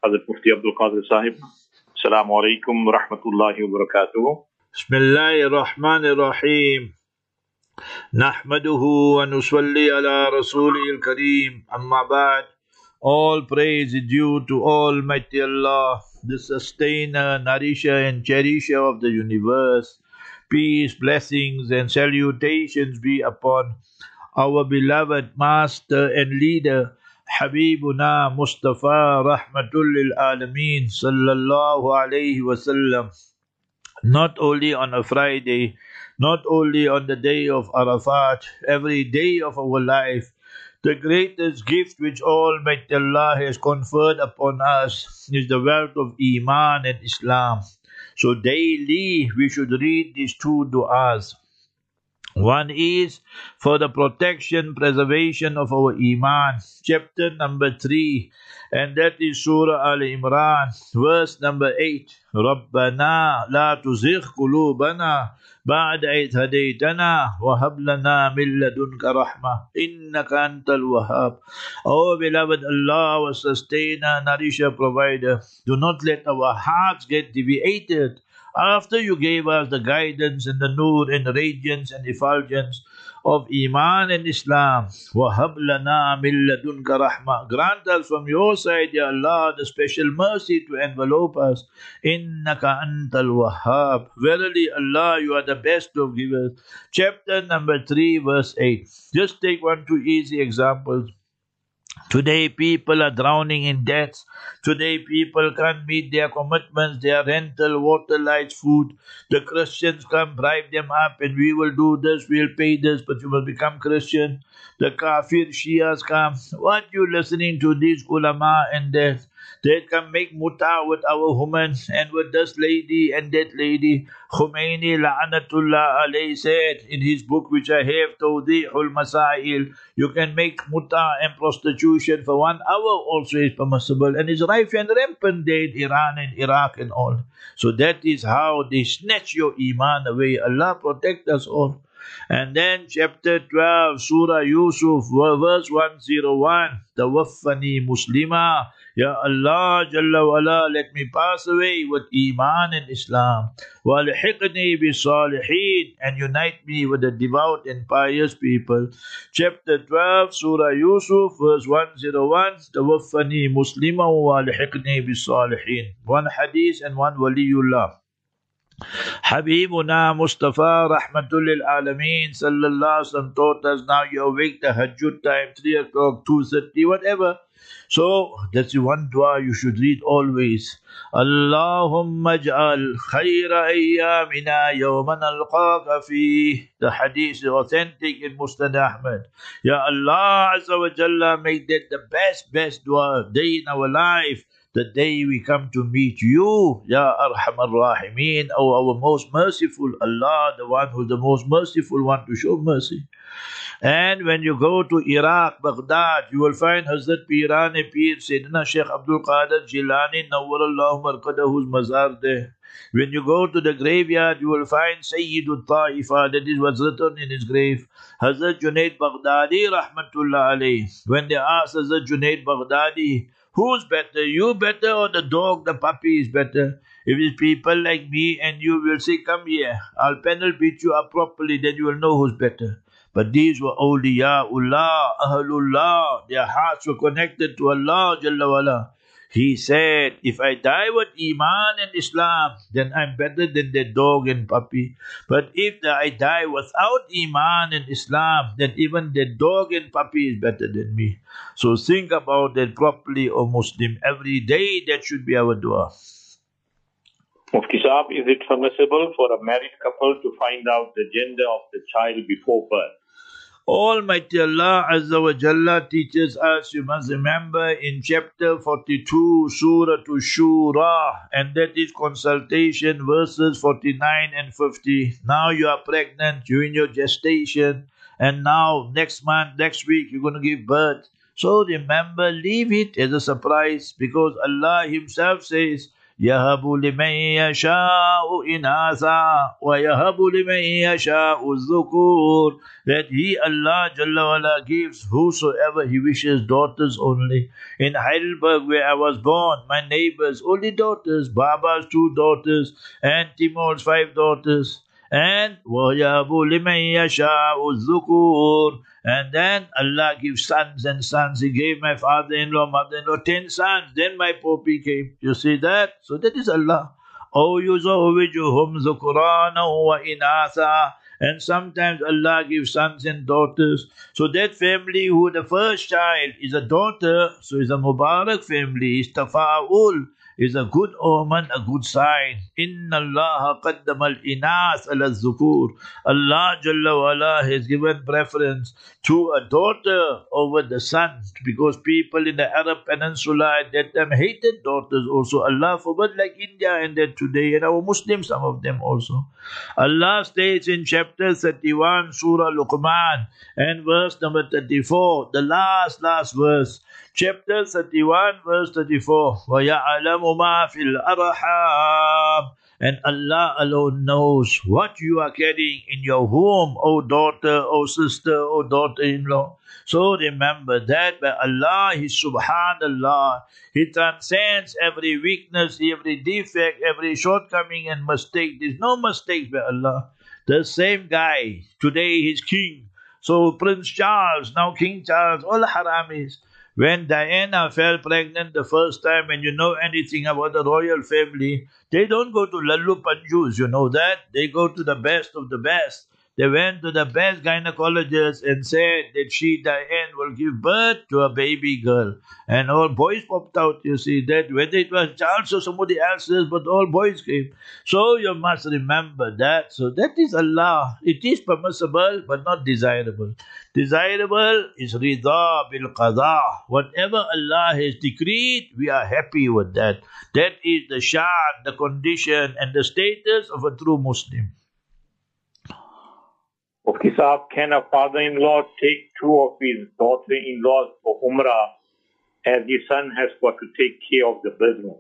Hazrat Mufti Abdul Qadir Sahib. Assalamu alaikum wa rahmatullahi wa barakatuh. Bismillahir Rahmanir Rahim. Nahmaduhu wa nusalli ala Rasulil Kareem. Amma ba'd. All praise is due to Almighty Allah, the sustainer, nourisher and cherisher of the universe. Peace, blessings and salutations be upon our beloved master and leader, Habibuna Mustafa Rahmatul lil Alameen Sallallahu Alaihi Wasallam. Not only on a Friday, not only on the day of Arafat, every day of our life, the greatest gift which Almighty Allah has conferred upon us is the wealth of Iman and Islam. So daily we should read these two du'as. One is for the protection, preservation of our Iman, chapter number 3, and that is Surah Al-Imran, verse number 8. رَبَّنَا لَا تُزِغْ قُلُوبَنَا بَعْدَ إِذْ هَدَيْتَنَا وَهَبْ لَنَا مِن لَّدُنْكَ رَحْمَةً إِنَّكَ أَنتَ الْوَهَّابُ. O beloved Allah, our sustainer, nourisher, provider, do not let our hearts get deviated after you gave us the guidance and the nur and the radiance and effulgence of Iman and Islam. وَهَبْ لَنَا مِن لَّدُنْكَ رَحْمَةً. Grant us from your side, Ya Allah, the special mercy to envelope us. إِنَّكَ أَنْتَ الْوَهَّابُ. Verily, Allah, you are the best of givers. Chapter number 3, verse 8. Just take 1-2 easy examples. Today people are drowning in debts. Today people can't meet their commitments, their rental, water, lights, food. The Christians come, bribe them up and we will do this, we'll pay this, but you will become Christian. The Kafir Shias come. What you listening to these ulama and that? They can make muta with our women and with this lady and that lady. Khomeini La'anatullah alayhi said in his book which I have, Tawdihul Masail, you can make muta and prostitution for 1 hour also is permissible, and is rife and rampant there in Iran and Iraq and all. So that is how they snatch your iman away. Allah protect us all. And then chapter 12, Surah Yusuf, verse 101, Tawaffani Muslima. Ya Allah Jalla wala, let me pass away with Iman and Islam. Walhiqni bi salihin, and unite me with the devout and pious people. Chapter 12, Surah Yusuf, verse 101, Tawaffani Muslima walhiqni bi salihin. One hadith and one waliullah. Habibuna Mustafa Rahmatul lil Alameen Sallallahu Alaihi Wasallam taught us, now you awake the Hajjud time, 3 o'clock, 2:30, whatever. So that's the one dua you should read always. Allahumma ja'al khayra ayyamina yawman alqaaka fih. The hadith is authentic in Musnad Ahmad. Ya Allah Azza wa Jalla, make that the best dua day in our life, the day we come to meet you, Ya Arhamar Rahimeen, O our most merciful Allah, the one who is the most merciful one to show mercy. And when you go to Iraq, Baghdad, you will find Hazrat Pirane Pir Sayyidina Sheikh Abdul Qadir Jilani Nawwarallahu Marqadahu's mazar there. When you go to the graveyard, you will find Sayyidul Ta'ifa, that is what's written in his grave. Hazrat Junaid Baghdadi Rahmatullah alayhi. When they asked Hazrat Junaid Baghdadi, who's better, you better or the dog, the puppy is better? If it's people like me and you will say, come here, I'll panel beat you up properly, then you will know who's better. But these were awliyaullah, ahlullah, their hearts were connected to Allah Jalla wala. He said, if I die with Iman and Islam, then I'm better than the dog and puppy. But if I die without Iman and Islam, then even the dog and puppy is better than me. So think about that properly, O Muslim. Every day that should be our dua. Mufti Saab, is it permissible for a married couple to find out the gender of the child before birth? Almighty Allah Azza wa Jalla teaches us, you must remember, in chapter 42, Surah to Shura, and that is consultation, verses 49 and 50. Now you are pregnant, you're in your gestation, and now next week, you're going to give birth. So remember, leave it as a surprise, because Allah Himself says, يَهَبُ لِمَن يَشَاءُ إِنَاثًا وَيَهَبُ لِمَن يَشَاءُ الذُّكُورَ. That He, Allah Jalla wala, gives whosoever He wishes daughters only. In Heidelberg, where I was born, my neighbors, only daughters, Baba's 2 daughters, and Timur's 5 daughters. And وَيَهَبُ لِمَن يَشَاءُ الذُّكُورَ. And then Allah gives sons and sons. He gave my father-in-law, mother-in-law 10 sons. Then my Poppy came. You see that? So that is Allah. أَوْ يُزَوِّجُهُمْ ذُكْرَانًا وَإِنَاثًا. And sometimes Allah gives sons and daughters. So that family who the first child is a daughter, so is a Mubarak family, is tafa'ul, is a good omen, a good sign. Inna Allah qaddama al-inas ala al-zukur. Allah Jalla wala has given preference to a daughter over the son, because people in the Arab Peninsula at that time hated daughters also. Allah forbid, like India and that today, and our Muslims, some of them also. Allah states in chapter 31, Surah Luqman, and verse number 34, the last verse. Chapter 31, verse 34. وَيَعْلَمُ مَا فِي الْأَرْحَامِ. And Allah alone knows what you are carrying in your womb, O daughter, O sister, O daughter-in-law. So remember that by Allah, He Subhanallah, He transcends every weakness, every defect, every shortcoming and mistake. There's no mistakes by Allah. The same guy, today he's king. So Prince Charles, now King Charles, all haramis. When Diana fell pregnant the first time, and you know anything about the royal family, they don't go to Lallu Panjus, you know that? They go to the best of the best. They went to the best gynecologist and said that she, Diane, will give birth to a baby girl. And all boys popped out, you see that, whether it was Charles or somebody else's, but all boys came. So you must remember that. So that is Allah. It is permissible, but not desirable. Desirable is rida bil qada. Whatever Allah has decreed, we are happy with that. That is the shan, the condition, and the status of a true Muslim. Okay, Saab, can a father-in-law take 2 of his daughter-in-laws for Umrah, as his son has got to take care of the business?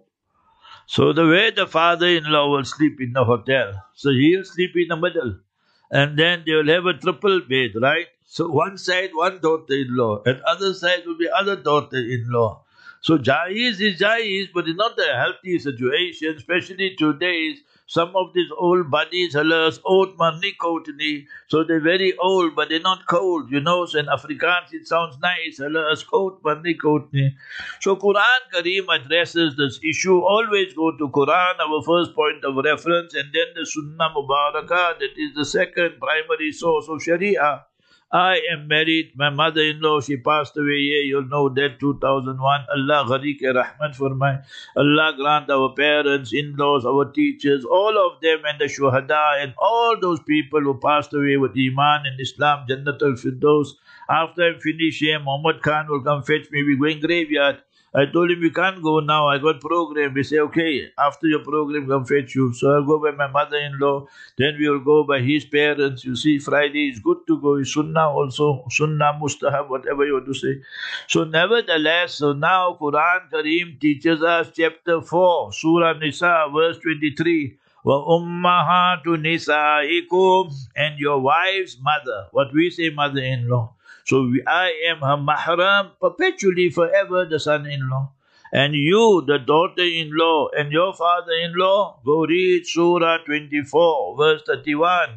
So the way the father-in-law will sleep in the hotel, so he'll sleep in the middle, and then they will have a triple bed, right? So one side, one daughter-in-law, and other side will be other daughter-in-law. So jaiz is jaiz, but it's not a healthy situation, especially today. Some of these old buddies, halas, old marni kotni, so they're very old, but they're not cold, you know. So in Afrikaans it sounds nice, halas, old marni kotni. So Quran Kareem addresses this issue. Always go to Quran, our first point of reference, and then the Sunnah Mubarakah, that is the second primary source of Sharia. I am married. My mother-in-law, she passed away here. You'll know that, 2001. Allah gharik rahmat farmay. Allah grant our parents, in-laws, our teachers, all of them, and the shuhada, and all those people who passed away with Iman and Islam, Jannatul Firdaus. After I'm finished here, Muhammad Khan will come fetch me. We're going graveyard. I told him, we can't go now. I got program. We say, okay, after your program, come fetch you. So I'll go by my mother-in-law. Then we will go by his parents. You see, Friday is good to go. It's Sunnah also. Sunnah, Mustahab, whatever you want to say. So nevertheless, so now Quran Kareem teaches us chapter 4, Surah Nisa, verse 23. وَأُمَّهَاتُ نِسَائِكُمْ. And your wife's mother. What we say, mother-in-law. So I am her mahram, perpetually, forever, the son-in-law. And you, the daughter-in-law, and your father-in-law, go read Surah 24, verse 31.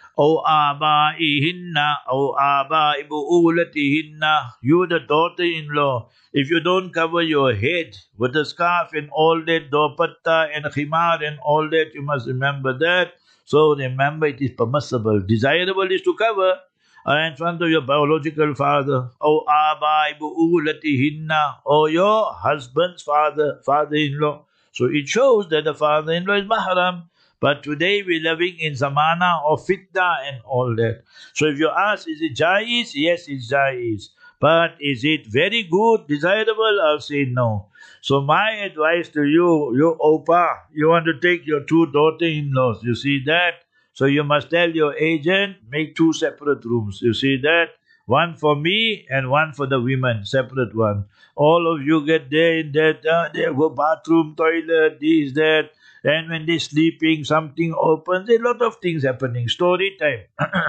O abaihinna, O abai bu'ulatihinna, you, the daughter-in-law, if you don't cover your head with a scarf and all that, dopatta and khimar and all that, you must remember that. So remember, it is permissible. Desirable is to cover in front of your biological father, or abai bu'ulatihinna, or your husband's father-in-law. So it shows that the father-in-law is mahram. But today we're living in zamana of fitna and all that. So if you ask, is it jaiz? Yes, it's jaiz. But is it very good, desirable? I'll say no. So my advice to you, you opa, you want to take your 2 daughter-in-laws, you see that? So you must tell your agent, make 2 separate rooms. You see that? one for me and one for the women, separate one. All of you get there in that, they go bathroom, toilet, this, that. And when they're sleeping, something opens. A lot of things happening. Story time.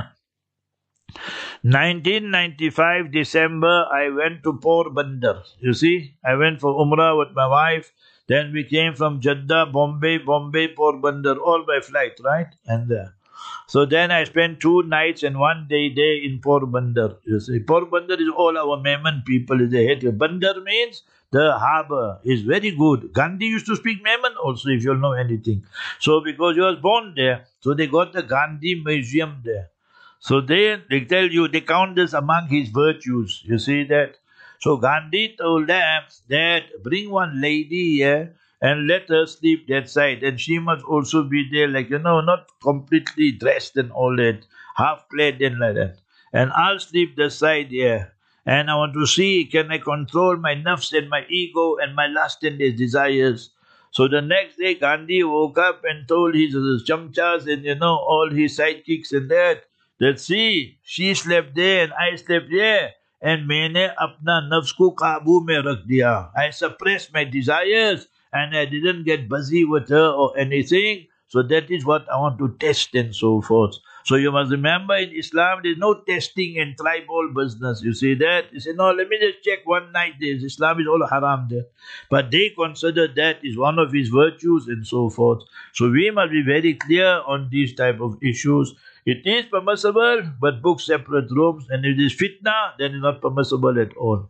1995 December, I went to Porbandar. You see, I went for Umrah with my wife. Then we came from Jeddah, Bombay, Porbandar, all by flight, right? And so then I spent 2 nights and 1 day there in Porbandar. You see, Porbandar is all our Memon people. Is the Bandar means the harbour is very good. Gandhi used to speak Memon also, if you'll know anything. So because he was born there, so they got the Gandhi Museum there. So they tell you, they count this among his virtues. You see that? So Gandhi told them that bring one lady here and let her sleep that side. And she must also be there, like, not completely dressed and all that, half clad and like that. And I'll sleep the side here. And I want to see, can I control my nafs and my ego and my lust and his desires? So the next day, Gandhi woke up and told his chamchas and, all his sidekicks and that see, she slept there and I slept here. And मैंने अपना नफ्स को काबू में रख दिया. I suppressed my desires and I didn't get busy with her or anything. So that is what I want to test and so forth. So you must remember, in Islam there is no testing and tribal business. You see that? You say, no, let me just check one night. Islam is all haram there. But they consider that is one of his virtues and so forth. So we must be very clear on these type of issues. It is permissible, but book separate rooms. And if it is fitna, then it's not permissible at all.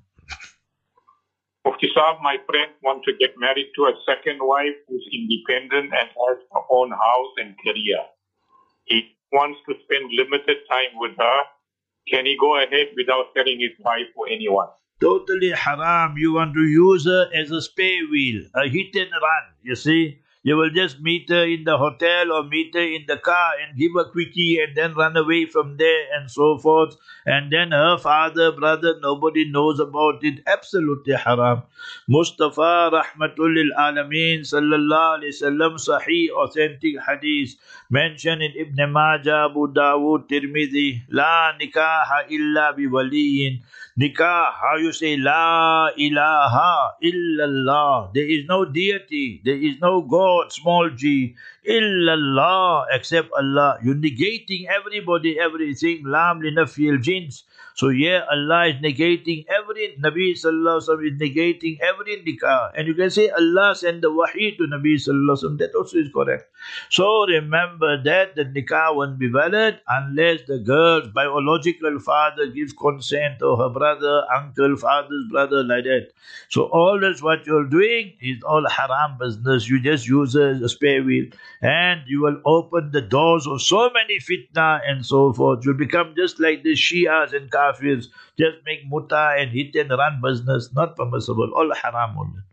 Mufti Saab, my friend wants to get married to a second wife who's independent and has her own house and career. He wants to spend limited time with her. Can he go ahead without telling his wife or anyone? Totally haram. You want to use her as a spare wheel, a hit and run, you see. You will just meet her in the hotel or meet her in the car and give a quickie and then run away from there and so forth. And then her father, brother, nobody knows about it. Absolutely haram. Mustafa Rahmatul lil Alameen Sallallahu Alaihi Wasallam, Sahih authentic hadith mentioned in Ibn Majah, Abu Dawud, Tirmidhi, La nikaha illa bi waliyin. Nikah, how you say La ilaha illallah. There is no deity, there is no God, small g, illallah, except Allah. You're negating everybody, everything. Lam li nafil jins. So yeah, Allah is negating every, Nabi Sallallahu Alaihi Wasallam is negating every nikah. And you can say Allah sent the wahi to Nabi Sallallahu Alaihi Wasallam. That also is correct. So remember that the nikah won't be valid unless the girl's biological father gives consent, or her brother, uncle, father's brother, like that. So all this what you're doing is all haram business. You just use it as a spare wheel. And you will open the doors of so many fitna and so forth. You'll become just like the Shias and Kafirs. Just make muta and hit and run business. Not permissible. All haram only.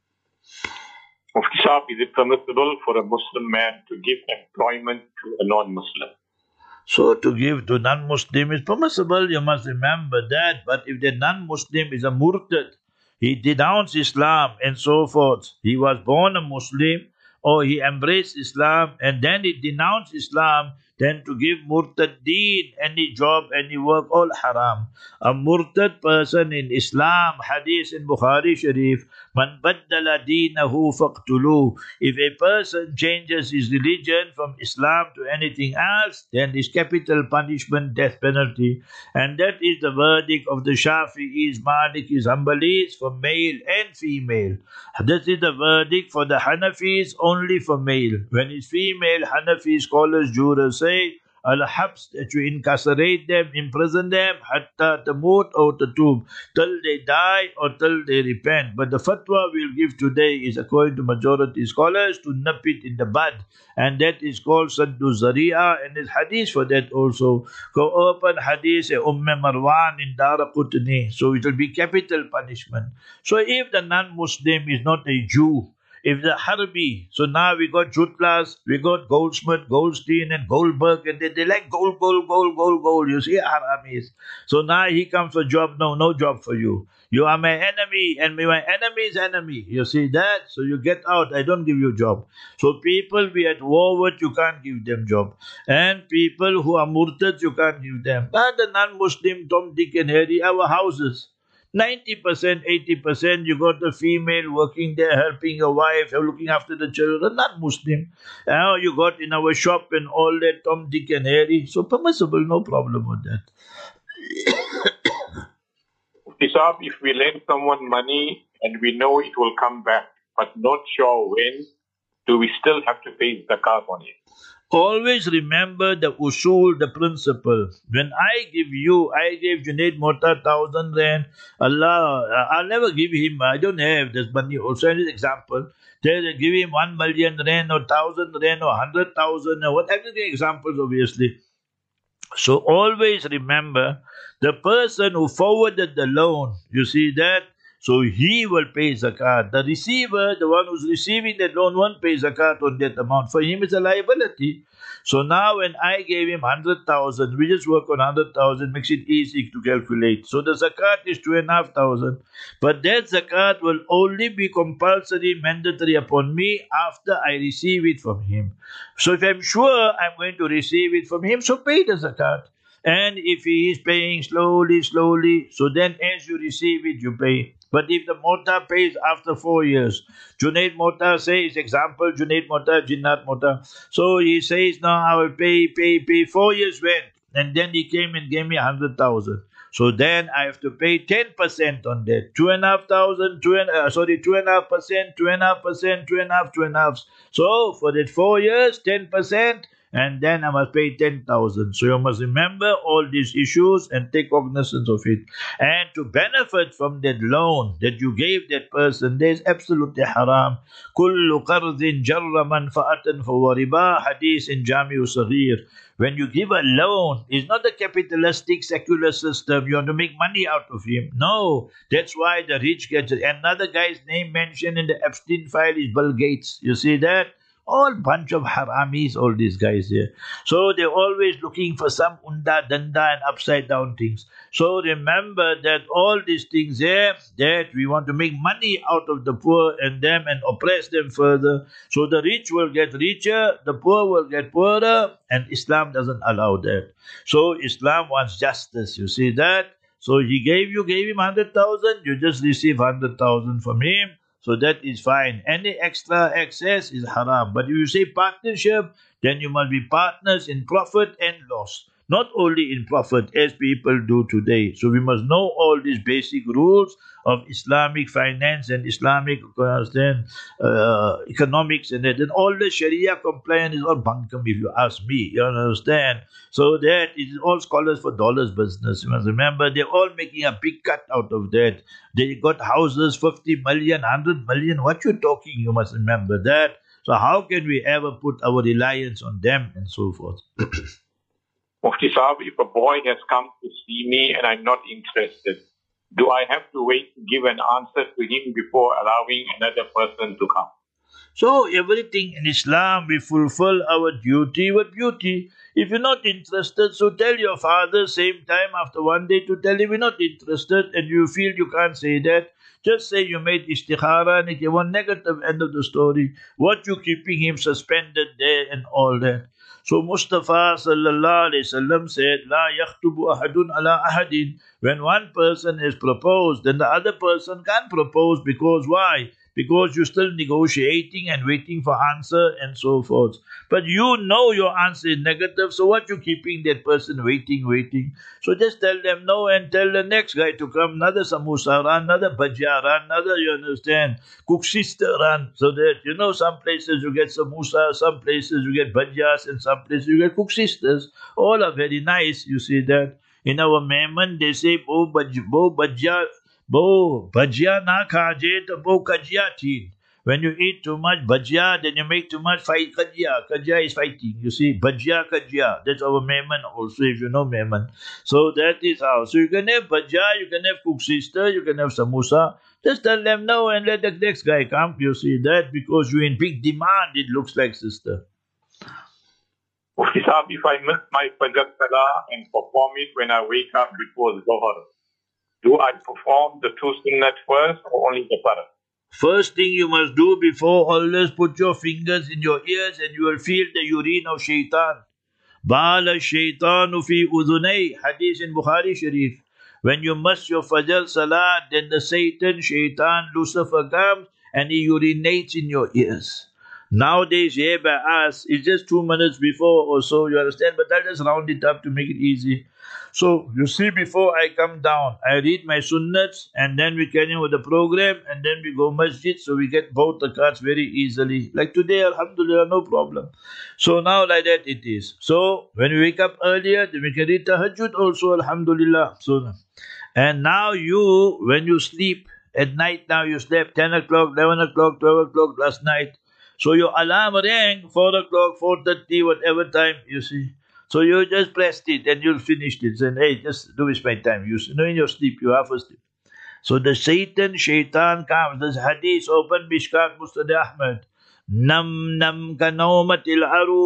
Mufti Saab, is it permissible for a Muslim man to give employment to a non-Muslim? So to give to non-Muslim is permissible. You must remember that. But if the non-Muslim is a murtad, he denounced Islam and so forth. He was born a Muslim, or he embraced Islam and then he denounced Islam, then to give murtadeen any job, any work, all haram. A murtad person in Islam, hadith in Bukhari Sharif, man baddala deenahu faqtulu. If a person changes his religion from Islam to anything else, then is capital punishment, death penalty. And that is the verdict of the Shafi'is, Malikis, Hanbalis for male and female. That is the verdict for the Hanafis, only for male. When it's female, Hanafi scholars, jurors say, al-habs, that you incarcerate them, imprison them, hatta tamut or tatub, till they die or till they repent. But the fatwa we'll give today is, according to majority scholars, to nip it in the bud. And that is called Saddu Zari'ah, and there's hadith for that also. Go open hadith Marwan in Daraqutni. So it will be capital punishment. So if the non-Muslim is not a Jew, if the Harbi, so now we got Jutlas, we got Goldsmith, Goldstein, and Goldberg, and they like gold, gold, gold, gold, gold. You see, Haramis. So now he comes for job. No job for you. You are my enemy, and my enemy's enemy. You see that? So you get out. I don't give you job. So people we at war with, you can't give them job. And people who are murtads, you can't give them. But the non-Muslim, Tom, Dick, and Harry, our houses. 90%, 80%, you got the female working there, helping your wife, looking after the children, not Muslim. You got in our shop and all that, Tom, Dick, and Harry. So permissible, no problem with that. Hisab, if we lend someone money and we know it will come back, but not sure when, do we still have to pay zakat on it? Always remember the usul, the principle. When I gave Junaid Mota 1,000 rand, I'll never give him, I don't have this money. Also, an example, they give him 1 million rand or 1,000 rand or 100,000 or whatever the examples, obviously. So always remember, the person who forwarded the loan, you see that? So he will pay zakat. The receiver, the one who's receiving that loan, won't pay zakat on that amount. For him, it's a liability. So now when I gave him 100,000, we just work on 100,000, makes it easy to calculate. So the zakat is 2,500. But that zakat will only be compulsory, mandatory upon me after I receive it from him. So if I'm sure I'm going to receive it from him, so pay the zakat. And if he is paying slowly, so then as you receive it, you pay. But if the Mota pays after 4 years, Junaid Mota says, example, Junaid Mota, Jinnat Mota. So he says, no, I will pay. 4 years went. And then he came and gave me 100,000. So then I have to pay 10% on that. 2,500, 2.5%, 2.5%. So for that 4 years, 10%. And then I must pay 10,000. So you must remember all these issues and take cognizance of it. And to benefit from that loan that you gave that person, there is absolutely haram. Kullu qardin jarra manfa'atan fahuwa riba, hadith in Jami'u Saghir. When you give a loan, it's not a capitalistic secular system. You want to make money out of him. No, that's why the rich get it. Another guy's name mentioned in the Epstein file is Bill Gates. You see that? All bunch of haramis, all these guys here. So they're always looking for some unda, danda and upside down things. So remember that all these things here, that we want to make money out of the poor and them and oppress them further. So the rich will get richer, the poor will get poorer, and Islam doesn't allow that. So Islam wants justice, you see that? So he gave him 100,000, you just receive 100,000 from him. So that is fine. Any extra excess is haram. But if you say partnership, then you must be partners in profit and loss. Not only in profit, as people do today. So we must know all these basic rules of Islamic finance and Islamic economics and that. And all the Sharia compliance is all bunkum, if you ask me. You understand? So that is all scholars for dollars business. You must remember, they're all making a big cut out of that. They got houses, 50 million, 100 million. What you talking? You must remember that. So how can we ever put our reliance on them and so forth? Mufti Saab, if a boy has come to see me and I'm not interested, do I have to wait to give an answer to him before allowing another person to come? So everything in Islam, we fulfill our duty with beauty. If you're not interested, so tell your father same time after one day to tell him we're not interested and you feel you can't say that. Just say you made istikhara and give one negative end of the story. What you keeping him suspended there and all that. So Mustafa sallallahu alayhi wasallam said, La yakhtubu ahadun ala ahadin. When one person is proposed, then the other person can't propose because why? Because you're still negotiating and waiting for answer and so forth. But you know your answer is negative, so what you keeping that person waiting? So just tell them no and tell the next guy to come, another samosa run, another bhajia run, another, you understand, kuksista run. So that, some places you get samosa, some places you get bhajias, and some places you get kuksistas. All are very nice, you see that. In our Mehman, they say, bhajia na khaje to bo kajia thi. When you eat too much bhajia, then you make too much fight kajia. Kajia is fighting. You see, bhajia kajia. That's our Mehman also, if you know Mehman. So that is how. So you can have bhajia, you can have cook sister, you can have samosa. Just tell them no and let the next guy come. You see that because you're in big demand, it looks like, sister. Mufti Sahib, if I miss my Fajr Salah and perform it when I wake up before Zohar, do I perform the two sunnat first or only the farad? First thing you must do before, always put your fingers in your ears and you will feel the urine of shaitan. Bala shaitanu fi udhunay, hadith in Bukhari Sharif. When you miss your Fajr Salah, then the Satan, shaitan, Lucifer comes and he urinates in your ears. Nowadays, here by us, it's just 2 minutes before or so, you understand? But I'll just round it up to make it easy. So, you see, before I come down, I read my sunnats and then we carry on with the program and then we go masjid, so we get both the cards very easily. Like today, alhamdulillah, no problem. So now like that it is. So, when we wake up earlier, then we can read tahajjud also, alhamdulillah. So, and now you, when you sleep at night, now you slept 10 o'clock, 11 o'clock, 12 o'clock last night. So your alarm rang 4 o'clock, 4:30, whatever time, you see. So you just pressed it and you finished it. Saying, hey, just do waste my time. You know, in your sleep, you half asleep. So the shaitan comes. This hadith, open Mishkat Mustad Ahmad. Nam ka nawmatil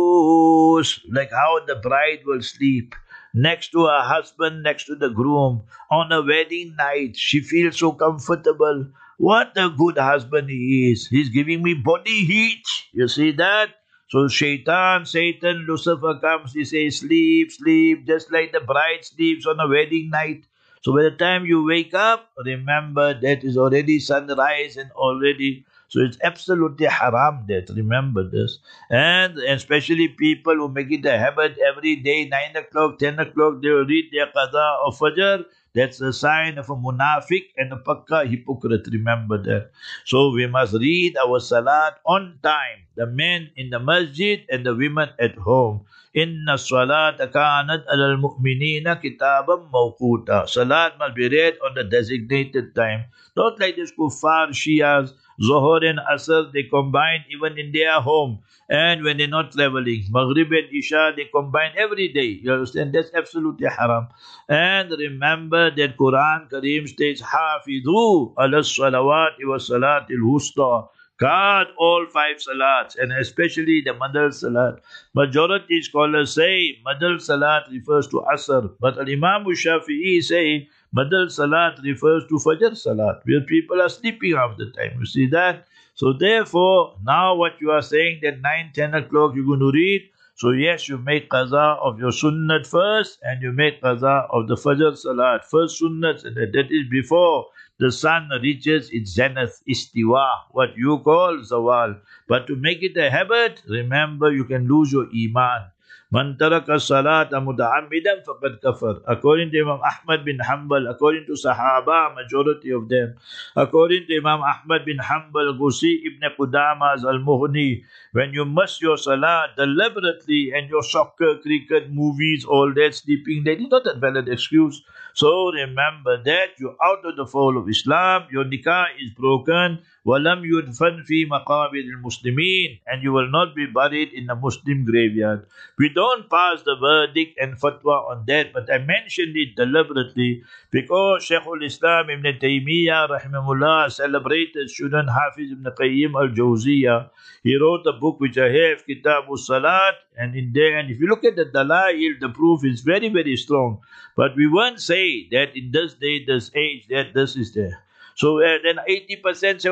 arus. Like how the bride will sleep next to her husband, next to the groom. On a wedding night, she feels so comfortable. What a good husband he is. He's giving me body heat. You see that? So Satan, Lucifer comes, he says, sleep, sleep, just like the bride sleeps on a wedding night. So by the time you wake up, remember that is already sunrise and already, so it's absolutely haram that, remember this. And especially people who make it a habit every day, 9 o'clock, 10 o'clock, they will read their qada of Fajr. That's a sign of a munafiq and a pakka hypocrite, remember that. So we must read our salat on time. The men in the masjid and the women at home. Inna salata kanat alal mu'minina kitabam mawquta. Salat must be read on the designated time. Not like this kuffar Shias, Zohar and Asr, they combine even in their home. And when they're not traveling, Maghrib and Isha, they combine every day. You understand? That's absolutely haram. And remember that Quran Kareem states, Hafidhu ala salawati wa salatil wusta. Guard all 5 salats, and especially the Madal Salat. Majority scholars say Madal Salat refers to Asr, but Imam Shafi'i say Madal Salat refers to Fajr Salat, where people are sleeping half the time. You see that? So therefore, now what you are saying that 9, 10 o'clock you're going to read, so yes, you make qaza of your sunnat first, and you make qaza of the Fajr Salat. First sunnat, and that is before the sun reaches its zenith, istiwa, what you call zawal. But to make it a habit, remember you can lose your iman. Man taraka salata muta'ammidan faqad kafar. According to Imam Ahmad bin Hanbal, according to Sahaba, majority of them, according to Imam Ahmad bin Hanbal, Ghusi ibn Qudamah al-Mughni, when you miss your salah deliberately and your soccer, cricket, movies, all that, sleeping, that is not a valid excuse. So remember that you're out of the fold of Islam, your nikah is broken, وَلَمْ يُدْفَنْ فِي مَقَابِرِ الْمُسْلِمِينَ, and you will not be buried in a Muslim graveyard. We don't pass the verdict and fatwa on that, but I mentioned it deliberately because Shaykhul Islam Ibn Taymiyyah rahimahullah celebrated student Hafiz Ibn Qayyim al-Jawziyah. He wrote a book which I have, Kitabul Salat, and in there, and if you look at the Dalail, the proof is very, very strong. But we won't say that in this day, this age, that this is there. So then 80%, 70%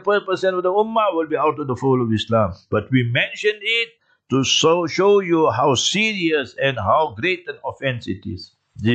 of the Ummah will be out of the fold of Islam. But we mentioned it to show you how serious and how great an offense it is.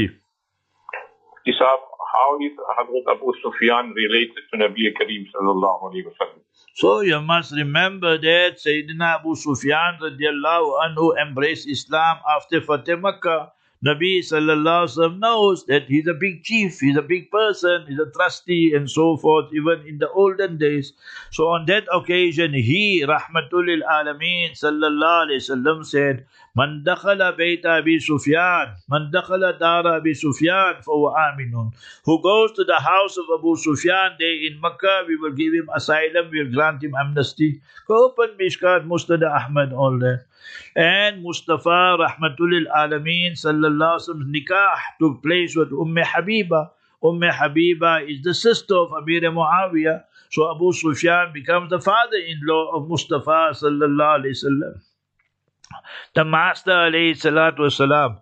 Isab, how is Hazrat Abu Sufyan related to Nabi Kareem sallallahu alayhi wa sallam? So you must remember that Sayyidina Abu Sufyan radiallahu anhu embraced Islam after Fateh Makkah. Nabi sallallahu alaihi wasallam knows that he's a big chief, he's a big person, he's a trustee and so forth, even in the olden days. So on that occasion, he, Rahmatul lil Alameen sallallahu alaihi wasallam said, Man dakhala bayta Abi Sufyan, Man dakhala dara Abi Sufyan, fahuwa aminun. Who goes to the house of Abu Sufyan there in Makkah, we will give him asylum, we will grant him amnesty. Go open Mishkat, Musnad Ahmad, all that. And Mustafa Rahmatul Alameen Sallallahu Alaihi Wasallam's nikah took place with Habiba. Habiba is the sister of Amir Muawiyah. So Abu Sufyan becomes the father-in-law of Mustafa Sallallahu Alaihi Wasallam. The Master alayhi salatu wasalam,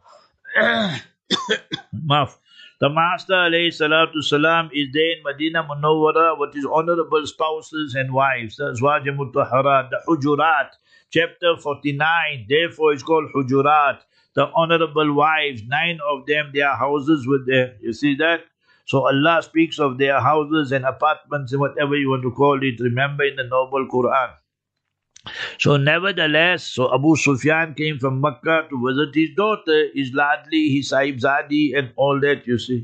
the Master alayhi salatu wasalam is there in Medina Munawwara with his honorable spouses and wives, the Azwaj Mutahharat, the Hujurat, chapter 49, therefore it's called Hujurat, the honorable wives, 9 of them, their houses were there. You see that? So Allah speaks of their houses and apartments and whatever you want to call it, remember in the noble Quran. So nevertheless, so Abu Sufyan came from Makkah to visit his daughter, his ladli, his sahibzadi and all that, you see.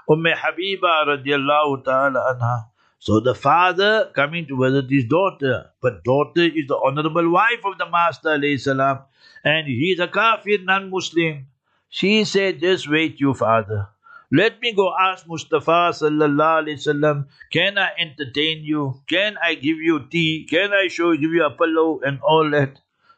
Habiba radiallahu ta'ala anha. So the father coming to visit his daughter, but daughter is the honorable wife of the Master alayhi salam, and he is a kafir, non-Muslim. She said, just wait you father. Let me go ask Mustafa sallallahu alaihi wasallam, can I entertain you? Can I give you tea? Can I give you a pillow and all that?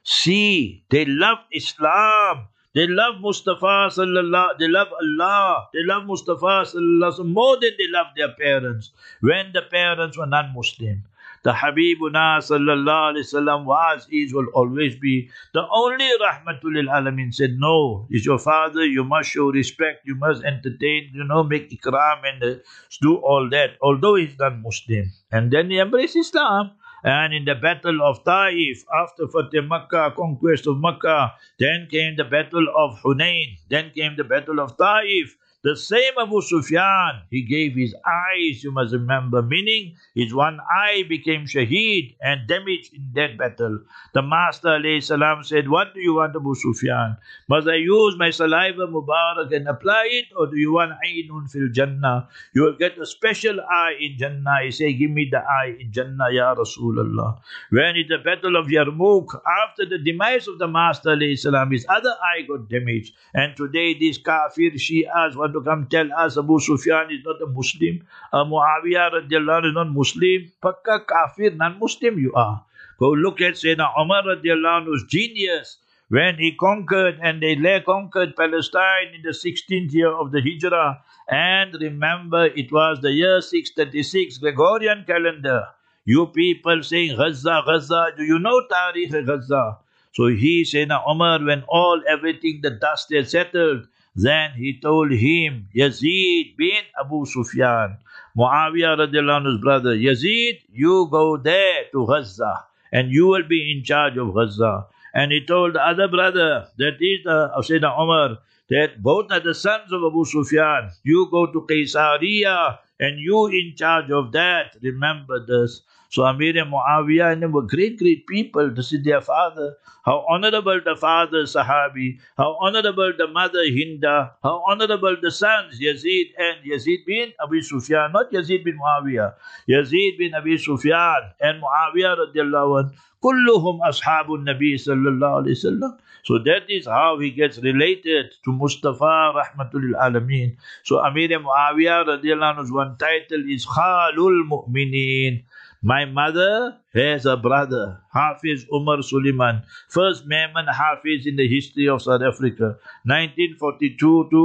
See, they love Islam. They love Mustafa sallallahu, they love Allah. They love Mustafa sallallahu more than they love their parents when the parents were non-Muslim. The Habibuna sallallahu alayhi wasallam will always be the only Rahmatul lil Alameen. Said, no, he's your father, you must show respect, you must entertain, make ikram and do all that, although he's not Muslim. And then he embraced Islam. And in the battle of Taif, after Fateh Makkah, conquest of Makkah, then came the battle of Hunain, then came the battle of Taif. The same Abu Sufyan, he gave his eyes, you must remember, meaning his one eye became shaheed and damaged in that battle. The Master alayhi salam said, what do you want, Abu Sufyan? Must I use my saliva Mubarak and apply it, or do you want aynun fil Jannah? You will get a special eye in Jannah. He said, give me the eye in Jannah, Ya Rasulullah. When in the battle of Yarmouk, after the demise of the Master alayhi salam, his other eye got damaged. And today these kafir Shi'as want to come tell us Abu Sufyan is not a Muslim, Muawiyah radiallahu anhu is not Muslim. Pakka kafir, non-Muslim you are. Go look at Sayyidina Umar radiallahu anhu's genius when he conquered and they conquered Palestine in the 16th year of the Hijrah. And remember, it was the year 636 Gregorian calendar. You people saying Gaza, Gaza, do you know Tariq Gaza? So he, Sayyidina Umar, when everything, the dust had settled, then he told him, Yazid bin Abu Sufyan, Muawiyah radiallahu anhu's brother, Yazid, you go there to Gaza and you will be in charge of Gaza. And he told the other brother, that is Sayyidina Umar, that both are the sons of Abu Sufyan. You go to Caesarea and you in charge of that. Remember this. So Amir and Muawiyah and them were great, great people. This is their father. How honorable the father Sahabi. How honorable the mother Hinda. How honorable the sons Yazid and Yazid bin Abi Sufyan. Not Yazid bin Muawiyah. Yazid bin Abi Sufyan and Muawiyah radiallahu anhu. Kulluhum ashabun Nabi sallallahu alayhi wasallam. So that is how he gets related to Mustafa Rahmatul Alameen. So Amir Muawiyah radiallahu anhu's one title is Khalul Mu'mineen. My mother has a brother, Hafiz Umar Suleiman, first Mehman Hafiz in the history of South Africa, 1942 to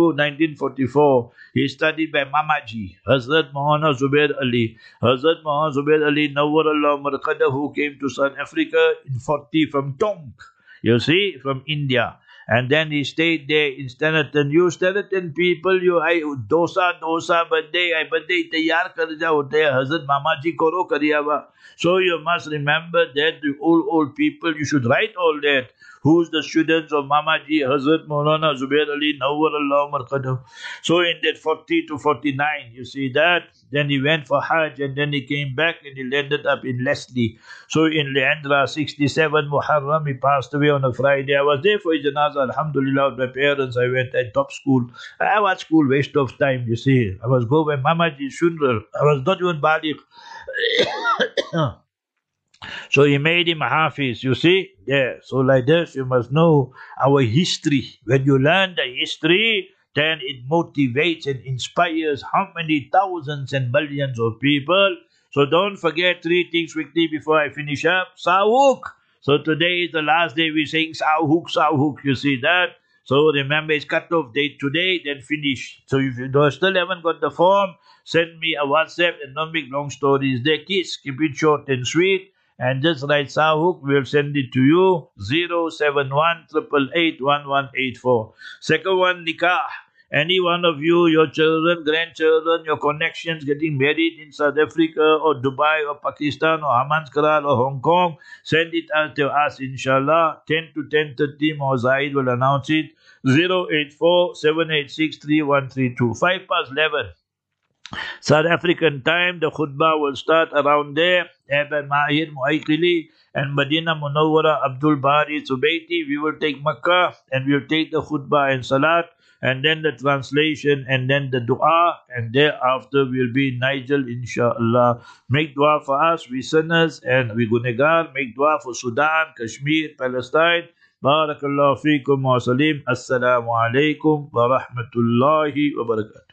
1944. He studied by Mamaji, Hazrat Maulana Zubair Ali. Hazrat Maulana Zubair Ali, Nawwarallahu Marqadah, who came to South Africa in 40 from Tonk, you see, from India. And then he stayed there in Standerton. You Standerton people, dosa, birthday taiyar kar jao hote hai. Hazrat Mamaji koro kariya wa. So you must remember that the old people, you should write all that. who's the students of Mamaji Hazrat Maulana Zubair Ali Nawwar Allah Marqadahu. So in that 40 to 49, you see that. Then he went for Hajj and then he came back and he landed up in Leslie. So in Leandra, 67 Muharram, he passed away on a Friday. I was there for his janazah, alhamdulillah, with my parents. I went at top school. I was school, waste of time, you see. I was go by Mamaji Shunrar. I was not even Baligh. So he made him Hafiz, you see? Yeah, so like this, you must know our history. When you learn the history, then it motivates and inspires how many thousands and millions of people. So don't forget 3 things quickly before I finish up. Sawuk. So today is the last day we're saying Sawuk, you see that? So remember it's cut-off date today, then finish. So if you still haven't got the form, send me a WhatsApp and don't make long stories. There, kids, keep it short and sweet. And just write Sawuk, we'll send it to you, 071 888 1184. Second one, Nikah. Any one of you, your children, grandchildren, your connections getting married in South Africa or Dubai or Pakistan or Hamanskaral or Hong Kong, send it out to us, inshallah. 10 to 10:30, Zaid will announce it. 084 786 3132. 5 past 11. South African time, the khutbah will start around there. Eben Mahir Muaykili and Madina Munawwara Abdul Bari Zubayti. We will take Makkah and we will take the khutbah and salat and then the translation and then the dua and thereafter we'll be in Nigel, inshallah. Make dua for us, we sinners and we gunegar. Make dua for Sudan, Kashmir, Palestine. Barakallahu feekum wa salim. Assalamu alaikum wa rahmatullahi wa barakatuh.